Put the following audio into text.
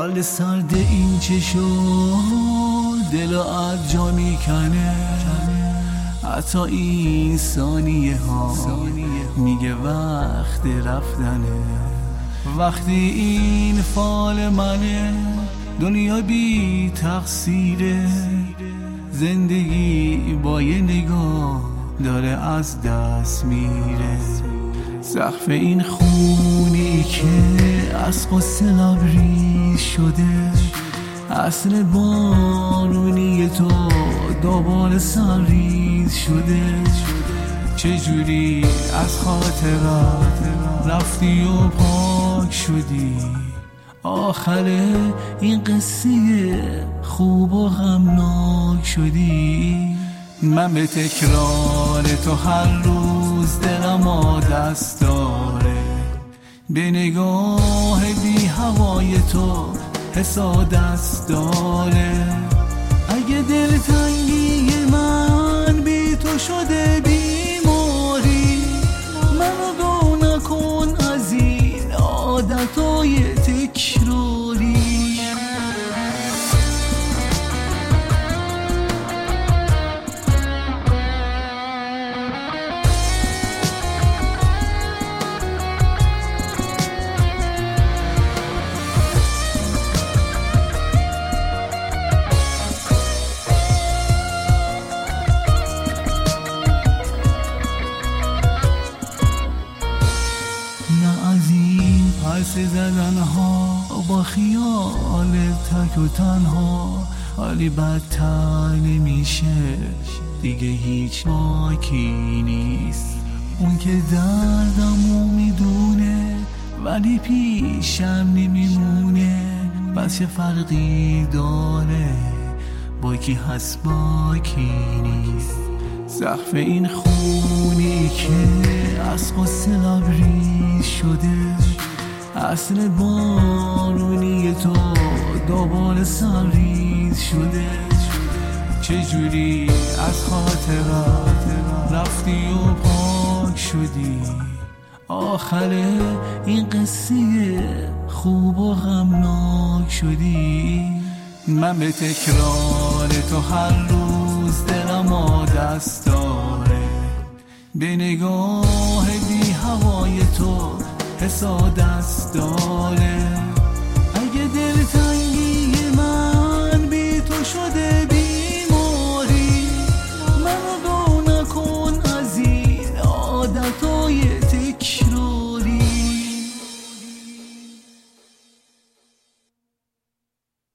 حال سرد این چشم دلو از جا میکنه، حتی این ثانیه ها میگه وقت رفتنه. وقتی این فال منه، دنیا بی تقصیره، زندگی با یه نگاه داره از دست میره. سقف این خونی که از قصه لبریز شده، اصل بارونی تو دوباره سرریز شده. چجوری از خاطرات رفتی و پاک شدی، آخر این قصه خوب و غمناک شدی. من به تکرار تو هر روز دلم دست داره، به نگاه بی هوای تو حسادت داره. اگه دلتنگی من بی تو شده بیماری، منو دو نکن از این عادتای تکراری. پس زدن ها با خیال تک و تنها، حالی بدتر نمیشه دیگه، هیچ باکی نیست. اون که دردمو میدونه ولی پیشم نمیمونه، پس چه فرقی داره با کی هست با کی نیست. سقف این خونی که از قصه لبریز شده، اصل بارونی تو دوباره سرریز شده. چجوری از خاطرات رفتی و پاک شدی، آخر این قصه خوب و غمناک شدی. من به تکرار تو هر روز دلم دست داره، به نگاه بی هوای تو حسادت داره. اگه دلتنگی من بی تو شده بیماری، منو دو نکن از این عادتای